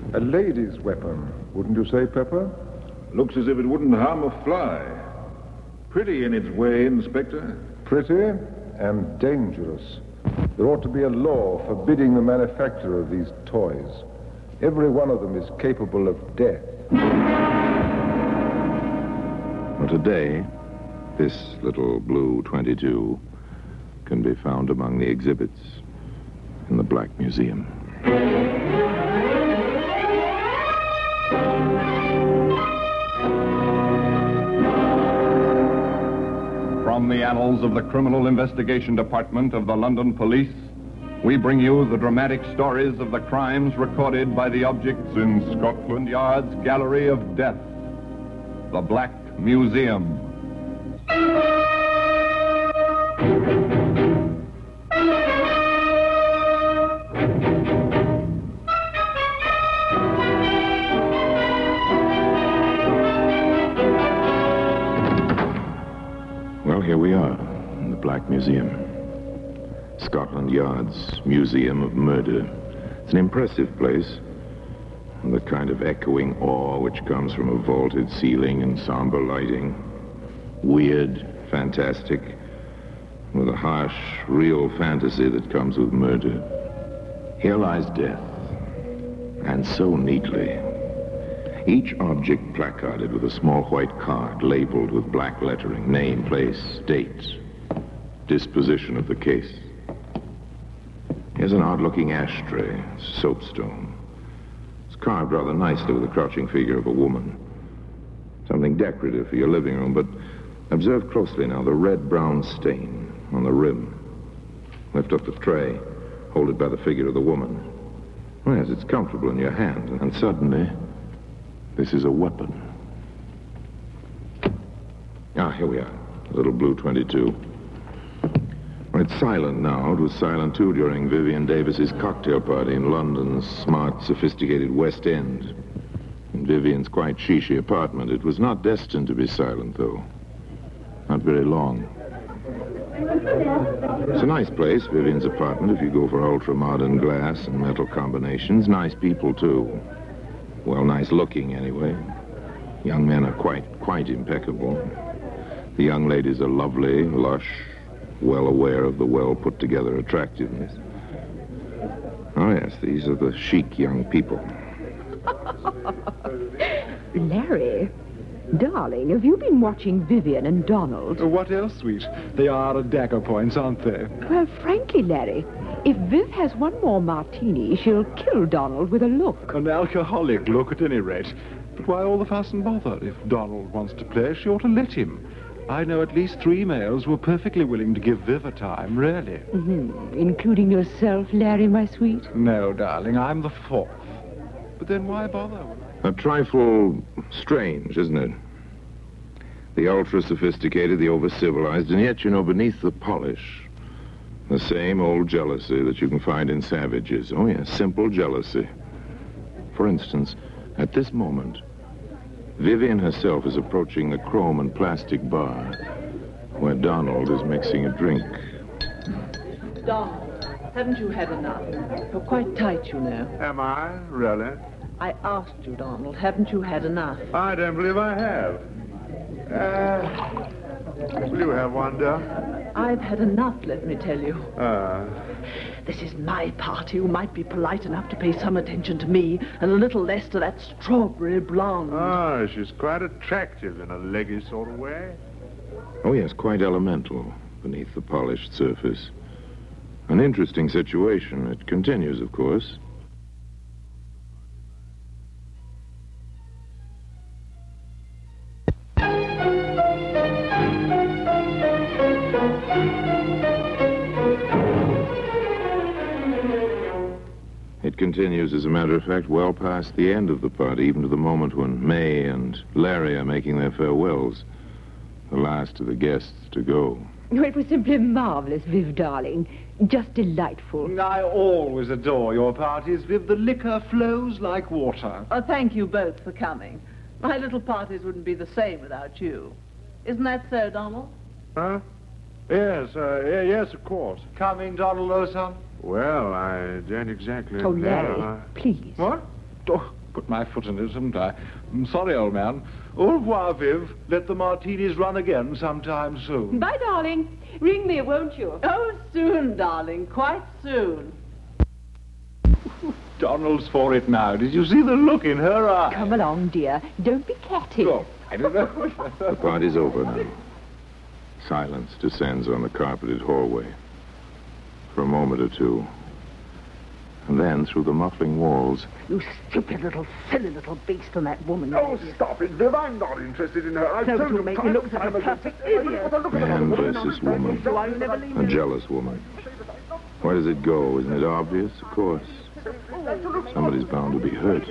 A lady's weapon, wouldn't you say, Pepper? Looks as if it wouldn't harm a fly. Pretty in its way, Inspector. Pretty and dangerous. There ought to be a law forbidding the manufacture of these toys. Every one of them is capable of death. Well, today, this little blue 22 can be found among the exhibits in the Black Museum. From the annals of the Criminal Investigation Department of the London Police, we bring you the dramatic stories of the crimes recorded by the objects in Scotland Yard's Gallery of Death, the Black Museum. Well, here we are in the Black Museum. Scotland Yard's Museum of Murder. It's an impressive place. The kind of echoing awe which comes from a vaulted ceiling and somber lighting. Weird, fantastic, with a harsh, real fantasy that comes with murder. Here lies death, and so neatly. Each object placarded with a small white card labeled with black lettering, name, place, date, disposition of the case. Here's an odd-looking ashtray, soapstone. It's carved rather nicely with the crouching figure of a woman. Something decorative for your living room, but observe closely now the red-brown stain on the rim. Lift up the tray, hold it by the figure of the woman. Well, yes, it's comfortable in your hand, and suddenly, this is a weapon. Ah, here we are, the little blue 22. Well, it's silent now. It was silent, too, during Vivian Davis's cocktail party in London's smart, sophisticated West End. In Vivian's quite chic apartment. It was not destined to be silent, though. Not very long. It's a nice place, Vivian's apartment, if you go for ultra-modern glass and metal combinations. Nice people, too. Well, nice looking, anyway. Young men are quite impeccable. The young ladies are lovely, lush, well aware of the well-put-together attractiveness. Oh, yes, these are the chic young people. Larry, darling, have you been watching Vivian and Donald? What else, sweet? They are at dagger points, aren't they? Well, frankly, Larry, if Viv has one more martini, she'll kill Donald with a look. An alcoholic look, at any rate. But why all the fuss and bother? If Donald wants to play, she ought to let him. I know at least 3 males who are perfectly willing to give Viv a time, really. Mm-hmm. Including yourself, Larry, my sweet? No, darling, I'm the 4th. But then why bother? A trifle strange, isn't it? The ultra-sophisticated, the over-civilized, and yet, you know, beneath the polish, the same old jealousy that you can find in savages. Oh, yes, simple jealousy. For instance, at this moment, Vivian herself is approaching the chrome and plastic bar where Donald is mixing a drink. Donald, haven't you had enough? You're quite tight, you know. Am I? Really? I asked you, Donald, haven't you had enough? I don't believe I have. Will you have one, dear? I've had enough, let me tell you. This is my party. You might be polite enough to pay some attention to me and a little less to that strawberry blonde. Oh, she's quite attractive in a leggy sort of way. Oh, yes, quite elemental beneath the polished surface. An interesting situation. It continues, of course. It continues, as a matter of fact, well past the end of the party, even to the moment when May and Larry are making their farewells. The last of the guests to go. Oh, it was simply marvelous, Viv, darling. Just delightful. I always adore your parties, Viv. The liquor flows like water. Oh, thank you both for coming. My little parties wouldn't be the same without you. Isn't that so, Donald? Huh? Yes, yes, of course. Coming, Donald, old son? Well, I don't exactly Oh, know. Larry, please. What? Oh, put my foot in it, haven't I? I'm sorry, old man. Au revoir, Viv. Let the martinis run again sometime soon. Bye, darling. Ring me, won't you? Oh, soon, darling, quite soon. Donald's for it now. Did you see the look in her eye? Come along, dear. Don't be catty. Oh, I don't know. The party's over now. Silence descends on the carpeted hallway. For a moment or two. And then, through the muffling walls... You stupid little, silly little beast and that woman. Oh, stop it, Viv. I'm not interested in her. I've So told to you make me look such a time ago. perfect idiot. Man versus woman. So I'll never leave A you. jealous woman. Where does it go? Isn't it obvious? Of course. Somebody's bound to be hurt.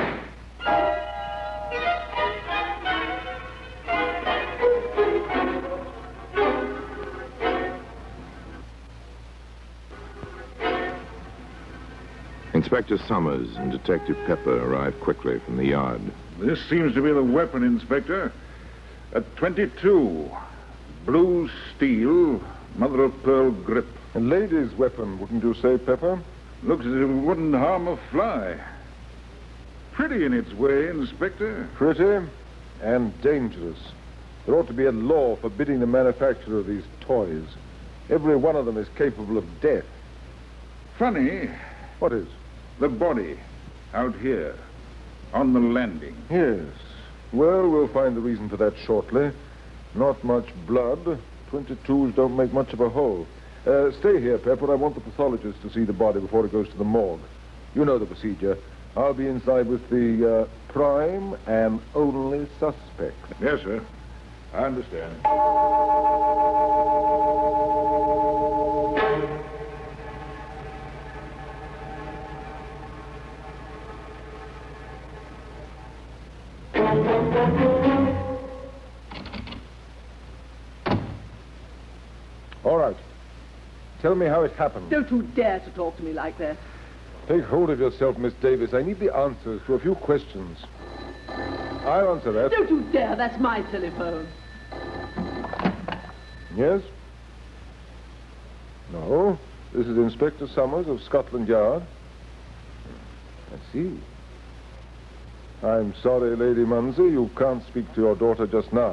Inspector Summers and Detective Pepper arrived quickly from the yard. This seems to be the weapon, Inspector. A .22. Blue steel, mother-of-pearl grip. A lady's weapon, wouldn't you say, Pepper? Looks as if it wouldn't harm a fly. Pretty in its way, Inspector. Pretty and dangerous. There ought to be a law forbidding the manufacture of these toys. Every one of them is capable of death. Funny, What is? the body out here on the landing. Yes. Well, we'll find the reason for that shortly. Not much blood. 22s don't make much of a hole. Stay here, Pepper. I want the pathologist to see the body before it goes to the morgue. You know the procedure. I'll be inside with the prime and only suspect. Yes, sir. I understand. All right. Tell me how it happened. Don't you dare to talk to me like that. Take hold of yourself, Miss Davis. I need the answers to a few questions. I'll answer that. Don't you dare. That's my telephone. Yes? No. This is Inspector Summers of Scotland Yard. I see. I'm sorry, Lady Munsey, you can't speak to your daughter just now.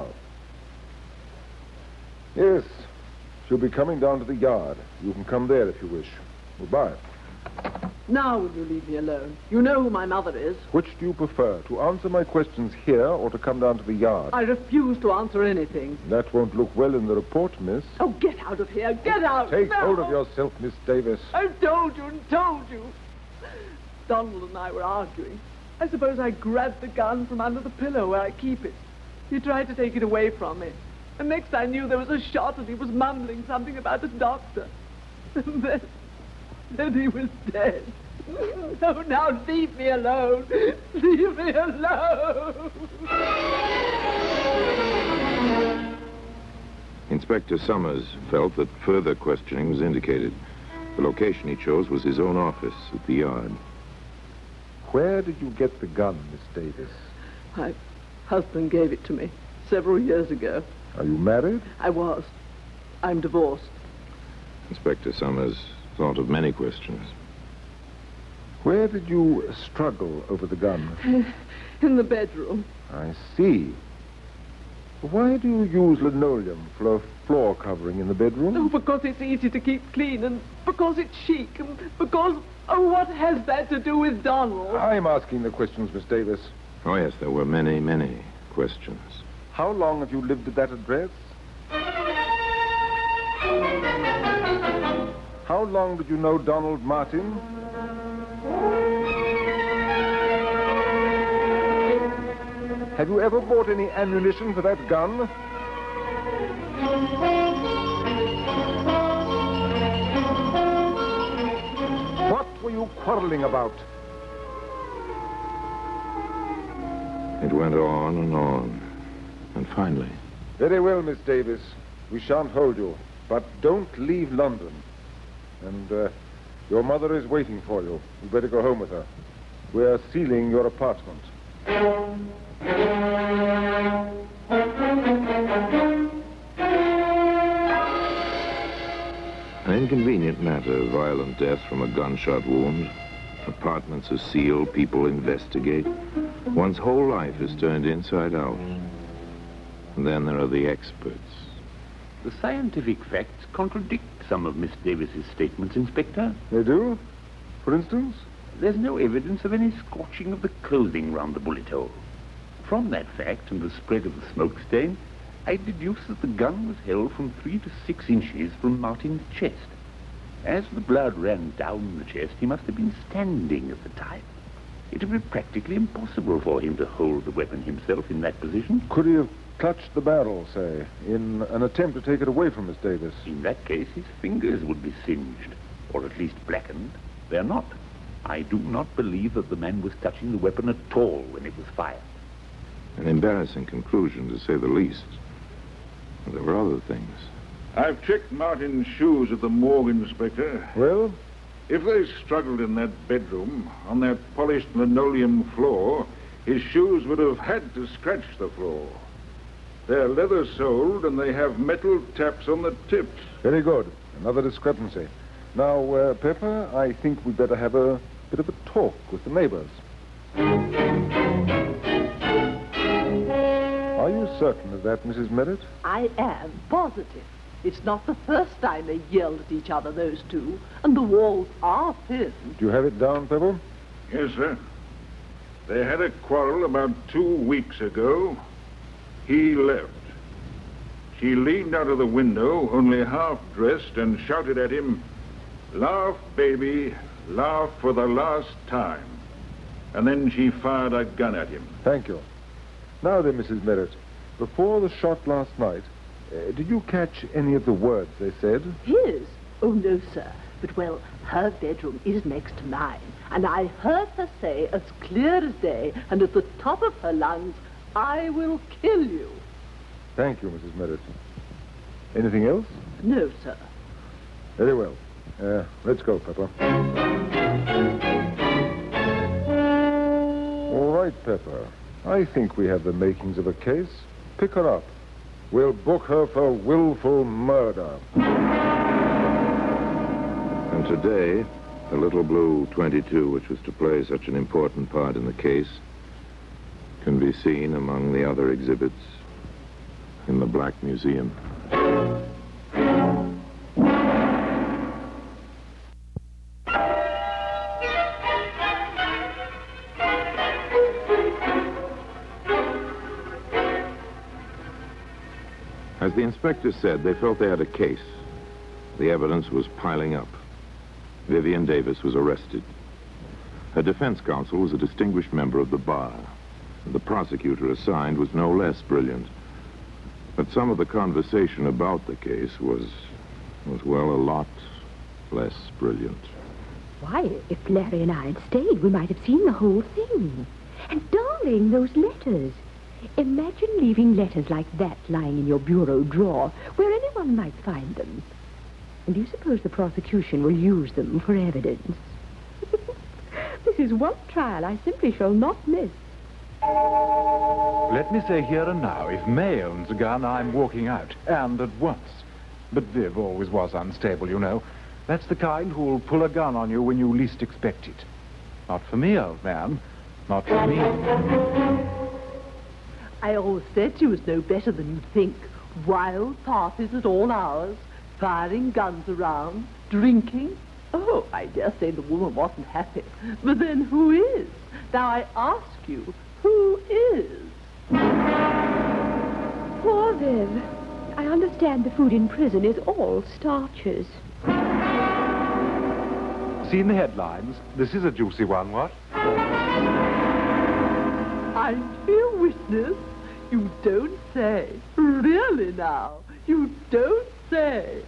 Yes. She'll be coming down to the yard. You can come there if you wish. Goodbye. Now will you leave me alone? You know who my mother is. Which do you prefer, to answer my questions here or to come down to the yard? I refuse to answer anything. That won't look well in the report, miss. Oh, get out of here. Get out. Take now. hold of yourself, Miss Davis. I've told you and told you. Donald and I were arguing. I suppose I grabbed the gun from under the pillow where I keep it. He tried to take it away from me. And next I knew there was a shot and he was mumbling something about a doctor. And then he was dead. Oh, now leave me alone. Leave me alone. Inspector Summers felt that further questioning was indicated. The location he chose was his own office at the yard. Where did you get the gun, Miss Davis? My husband gave it to me several years ago. Are you married? I was. I'm divorced. Inspector Summers thought of many questions. Where did you struggle over the gun? In the bedroom. I see. Why do you use linoleum for a floor covering in the bedroom? Oh, because it's easy to keep clean, and because it's chic, and because... Oh, what has that to do with Donald? I'm asking the questions, Miss Davis. Oh, yes, there were many, many questions. How long have you lived at that address? How long did you know Donald Martin? Have you ever bought any ammunition for that gun? What were you quarreling about? It went on and on. And finally... Very well, Miss Davis. We shan't hold you. But don't leave London. And your mother is waiting for you. You better go home with her. We're sealing your apartment. An inconvenient matter, violent death from a gunshot wound. Apartments are sealed, people investigate. One's whole life is turned inside out. And then there are the experts. The scientific facts contradict some of Miss Davis's statements, Inspector. They do? For instance? There's no evidence of any scorching of the clothing round the bullet hole. From that fact and the spread of the smoke stain, I deduce that the gun was held from 3 to 6 inches from Martin's chest. As the blood ran down the chest, he must have been standing at the time. It would be practically impossible for him to hold the weapon himself in that position. Could he have clutched the barrel, say, in an attempt to take it away from Miss Davis? In that case, his fingers would be singed, or at least blackened. They're not. I do not believe that the man was touching the weapon at all when it was fired. An embarrassing conclusion, to say the least. There were other things. I've checked Martin's shoes at the morgue, Inspector. Well? If they struggled in that bedroom, on that polished linoleum floor, his shoes would have had to scratch the floor. They're leather-soled, and they have metal taps on the tips. Very good. Another discrepancy. Now, Pepper, I think we'd better have a bit of a talk with the neighbors. Are you certain of that, Mrs. Merritt? I am positive. It's not the first time they yelled at each other, those two. And the walls are thin. Do you have it down, Pepper? Yes, sir. They had a quarrel about 2 weeks ago. He left. She leaned out of the window, only half dressed, and shouted at him, "Laugh, baby, laugh for the last time." And then she fired a gun at him. Thank you. Now then, Mrs. Merritt, before the shot last night, did you catch any of the words they said? His? Oh, no, sir. But, well, her bedroom is next to mine. And I heard her say, as clear as day, and at the top of her lungs, "I will kill you." Thank you, Mrs. Merritt. Anything else? No, sir. Very well. Let's go, Pepper. All right, Pepper. I think we have the makings of a case. Pick her up. We'll book her for willful murder. And today, the little blue 22, which was to play such an important part in the case, can be seen among the other exhibits in the Black Museum. As the inspector said, they felt they had a case. The evidence was piling up. Vivian Davis was arrested. Her defense counsel was a distinguished member of the bar. The prosecutor assigned was no less brilliant. But some of the conversation about the case was well, a lot less brilliant. Why, if Larry and I had stayed, we might have seen the whole thing. And, darling, those letters. Imagine leaving letters like that lying in your bureau drawer, where anyone might find them. And do you suppose the prosecution will use them for evidence? This is one trial I simply shall not miss. Let me say here and now, if May owns a gun, I'm walking out, and at once. But Viv always was unstable, you know. That's the kind who'll pull a gun on you when you least expect it. Not for me, old man. Not for me. I always said she was no better than you'd think. Wild parties at all hours, firing guns around, drinking. Oh, I dare say the woman wasn't happy. But then who is? Now I ask you, who is? Poor Viv. I understand the food in prison is all starches. Seen the headlines? This is a juicy one, what? I'm your witness. You don't say. Really now? You don't say.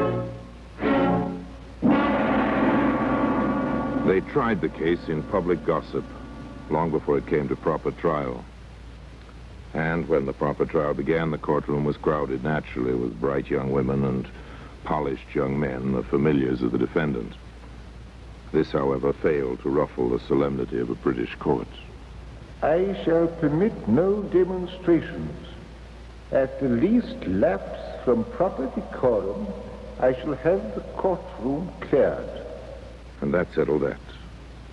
They tried the case in public gossip long before it came to proper trial. And when the proper trial began, the courtroom was crowded naturally with bright young women and polished young men, the familiars of the defendant. This, however, failed to ruffle the solemnity of a British court. I shall permit no demonstrations. At the least lapse from proper decorum, I shall have the courtroom cleared. And that settled that.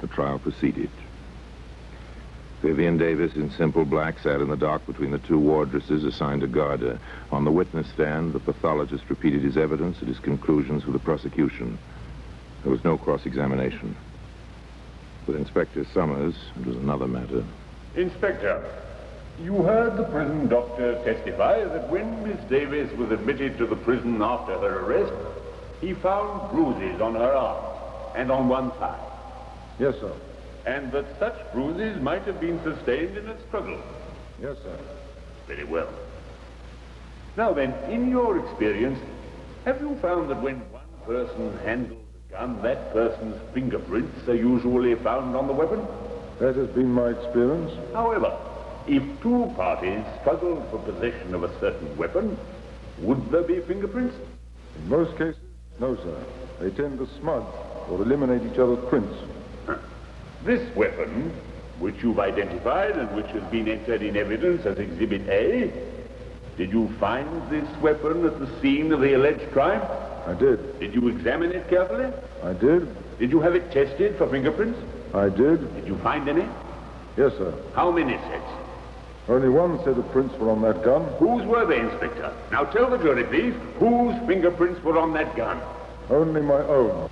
The trial proceeded. Vivian Davis, in simple black, sat in the dock between the two wardresses assigned to guard her. On the witness stand, the pathologist repeated his evidence and his conclusions for the prosecution. There was no cross-examination. With Inspector Summers, it was another matter. Inspector, you heard the prison doctor testify that when Miss Davis was admitted to the prison after her arrest, he found bruises on her arms and on one thigh. Yes, sir. And that such bruises might have been sustained in a struggle. Yes, sir. Very well. Now then, in your experience, have you found that when one person handles a gun, that person's fingerprints are usually found on the weapon? That has been my experience. However, if two parties struggled for possession of a certain weapon, would there be fingerprints? In most cases, no, sir. They tend to smudge or eliminate each other's prints. This weapon, which you've identified and which has been entered in evidence as Exhibit A, did you find this weapon at the scene of the alleged crime? I did. Did you examine it carefully? I did. Did you have it tested for fingerprints? I did. Did you find any? Yes, sir. How many sets? Only one set of prints were on that gun. Whose were they, Inspector? Now tell the jury, please, whose fingerprints were on that gun? Only my own.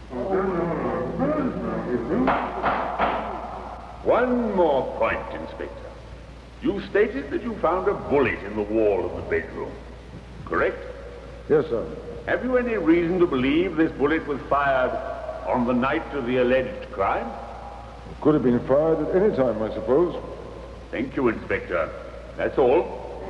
One more point, Inspector. You stated that you found a bullet in the wall of the bedroom, correct? Yes, sir. Have you any reason to believe this bullet was fired on the night of the alleged crime? It could have been fired at any time, I suppose. Thank you, Inspector. That's all.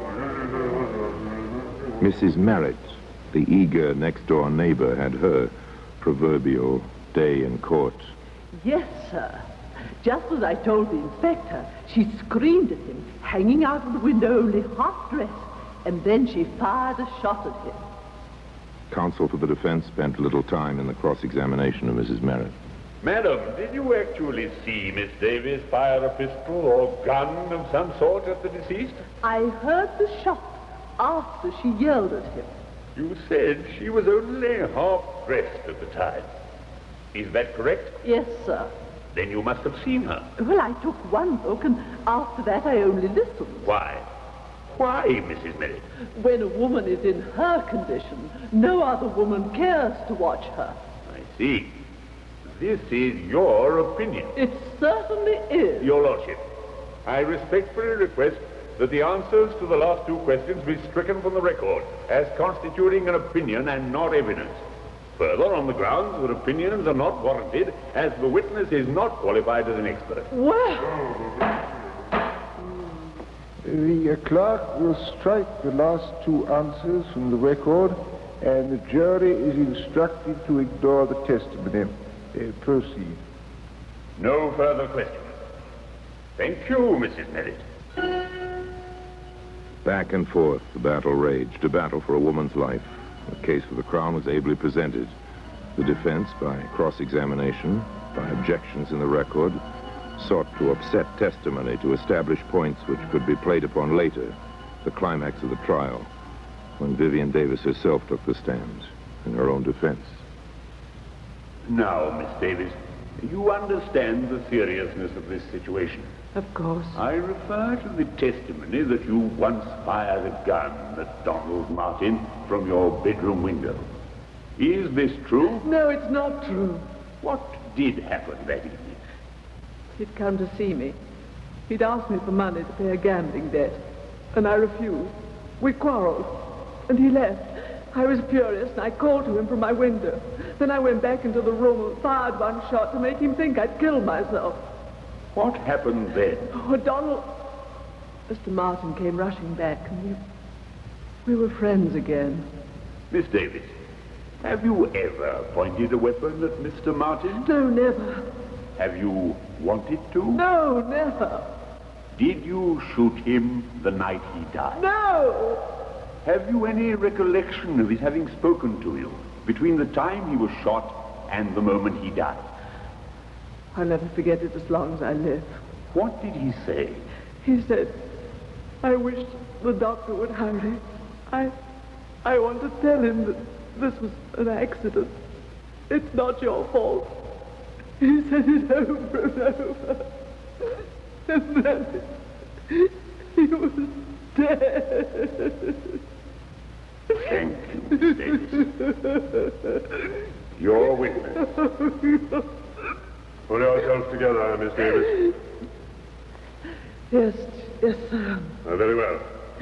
Mrs. Merritt, the eager next-door neighbor, had her proverbial day in court. Yes, sir. Just as I told the inspector, she screamed at him, hanging out of the window only half-dressed, and then she fired a shot at him. Counsel for the defense spent little time in the cross-examination of Mrs. Merritt. Madam, did you actually see Miss Davis fire a pistol or gun of some sort at the deceased? I heard the shot after she yelled at him. You said she was only half-dressed at the time. Is that correct? Yes, sir. Then you must have seen her. Well, I took one look, and after that I only listened. Why? Why, Mrs. Merritt? When a woman is in her condition, no other woman cares to watch her. I see. This is your opinion. It certainly is. Your Lordship, I respectfully request that the answers to the last two questions be stricken from the record as constituting an opinion and not evidence. Further, on the grounds that opinions are not warranted, as the witness is not qualified as an expert. Well... The clerk will strike the last two answers from the record, and the jury is instructed to ignore the testimony. Proceed. No further questions. Thank you, Mrs. Merritt. Back and forth, the battle raged, a battle for a woman's life. The case for the Crown was ably presented. The defense, by cross-examination, by objections in the record, sought to upset testimony to establish points which could be played upon later, the climax of the trial, when Vivian Davis herself took the stand in her own defense. Now, Miss Davis, you understand the seriousness of this situation. Of course. I refer to the testimony that you once fired a gun at Donald Martin from your bedroom window. Is this true? No, it's not true. What did happen that evening? He'd come to see me. He'd asked me for money to pay a gambling debt, and I refused. We quarreled, and he left. I was furious, and I called to him from my window. Then I went back into the room and fired one shot to make him think I'd killed myself. What happened then? Oh, Donald... Mr. Martin came rushing back, and we were friends again. Miss Davis, have you ever pointed a weapon at Mr. Martin? No, never. Have you wanted to? No, never. Did you shoot him the night he died? No! Have you any recollection of his having spoken to you between the time he was shot and the moment he died? I'll never forget it as long as I live. What did he say? He said, I wish the doctor would hurry. I want to tell him that this was an accident. It's not your fault. He said it over and over. And then he was dead. Thank you, Miss Davis. Your witness. Pull yourself together, Miss Davis. Yes, sir. Very well.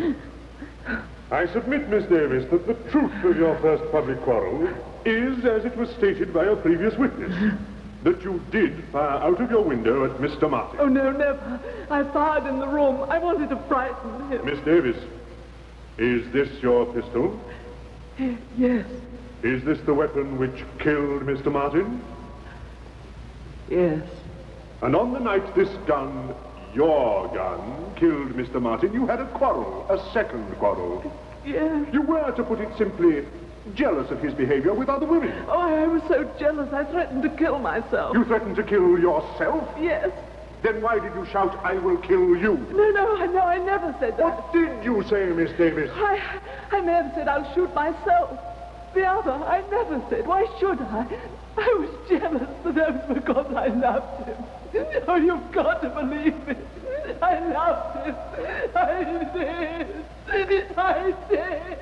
I submit, Miss Davis, that the truth of your first public quarrel is, as it was stated by a previous witness, that you did fire out of your window at Mr. Martin. Oh, no, never. I fired in the room. I wanted to frighten him. Miss Davis, is this your pistol? Yes. Is this the weapon which killed Mr. Martin? Yes. And on the night this gun, your gun, killed Mr. Martin, you had a quarrel, a second quarrel. Yes. You were, to put it simply, jealous of his behavior with other women. Oh, I was so jealous I threatened to kill myself. You threatened to kill yourself? Yes. Then why did you shout, "I will kill you"? No, I never said that. What did you say, Miss Davis? I may have said I'll shoot myself. The other, I never said. Why should I? I was jealous, but that was because I loved him. Oh, you've got to believe me. I loved him. I did. I did.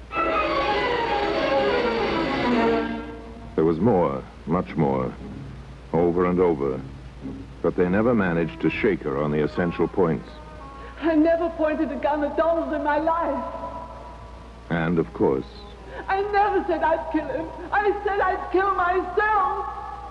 There was more, much more, over and over. But they never managed to shake her on the essential points. I never pointed a gun at Donald in my life. And, of course, I never said I'd kill him. I said I'd kill myself.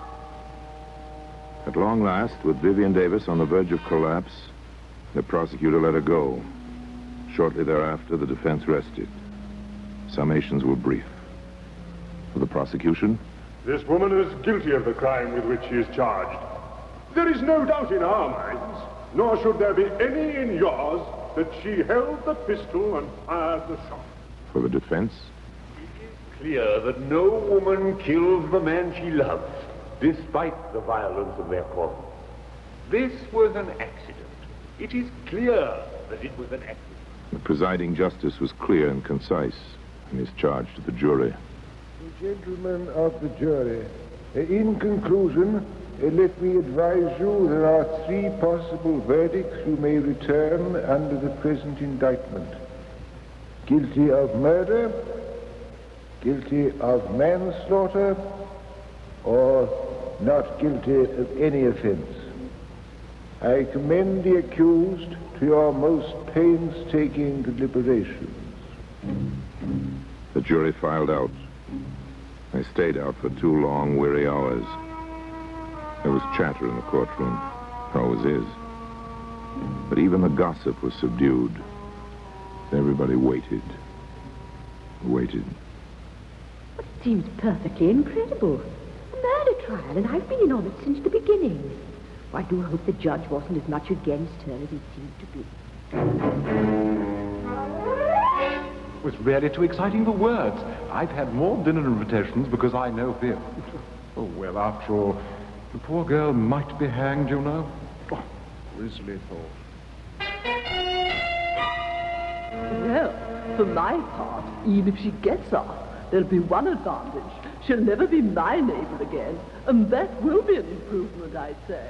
at long last, with Vivian Davis on the verge of collapse, the prosecutor let her go. Shortly thereafter, the defense rested. Summations were brief. For the prosecution, this woman is guilty of the crime with which she is charged. There is no doubt in our minds, nor should there be any in yours, that she held the pistol and fired the shot. for the defense, Clear that no woman kills the man she loves, despite the violence of their quarrel. This was an accident. It is clear that it was an accident. the presiding justice was clear and concise in his charge to the jury. Gentlemen of the jury, in conclusion, let me advise you there are 3 possible verdicts you may return under the present indictment. Guilty of murder, guilty of manslaughter, or not guilty of any offense. I commend the accused to your most painstaking deliberations. The jury filed out. They stayed out for 2 long, weary hours. There was chatter in the courtroom. There always is. But even the gossip was subdued. Everybody waited. Waited. It seems perfectly incredible. A murder trial, and I've been in on it since the beginning. I do hope the judge wasn't as much against her as he seemed to be. It was really too exciting for words. I've had more dinner invitations because I know Viv. Oh, well, after all, the poor girl might be hanged, you know. Oh, grisly thought. Well, for my part, even if she gets off, there'll be one advantage. She'll never be my neighbor again, and that will be an improvement, I'd say.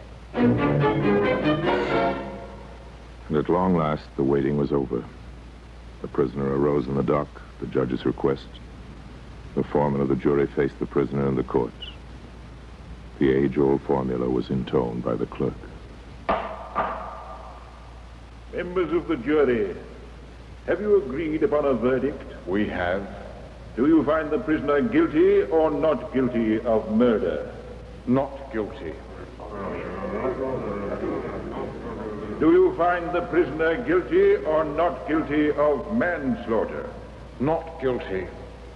And at long last, the waiting was over. The prisoner arose in the dock, at the judge's request. The foreman of the jury faced the prisoner in the court. The age-old formula was intoned by the clerk. Members of the jury, have you agreed upon a verdict? We have. Do you find the prisoner guilty or not guilty of murder? Not guilty. Do you find the prisoner guilty or not guilty of manslaughter? Not guilty.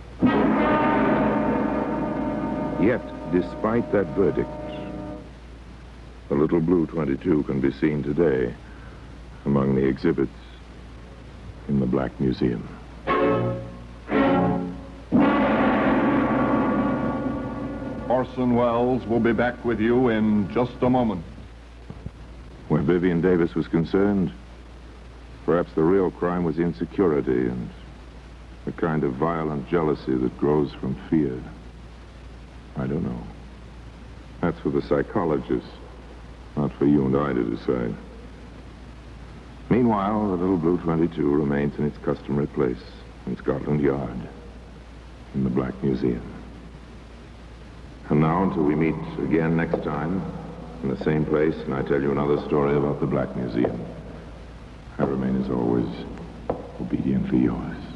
Yet, despite that verdict, the little blue 22 can be seen today among the exhibits in the Black Museum. Orson Welles will be back with you in just a moment. Where Vivian Davis was concerned, perhaps the real crime was insecurity and the kind of violent jealousy that grows from fear. I don't know. That's for the psychologists, not for you and I to decide. Meanwhile, the little Blue 22 remains in its customary place in Scotland Yard, in the Black Museum. And now, until we meet again next time, in the same place, and I tell you another story about the Black Museum, I remain, as always, obediently yours.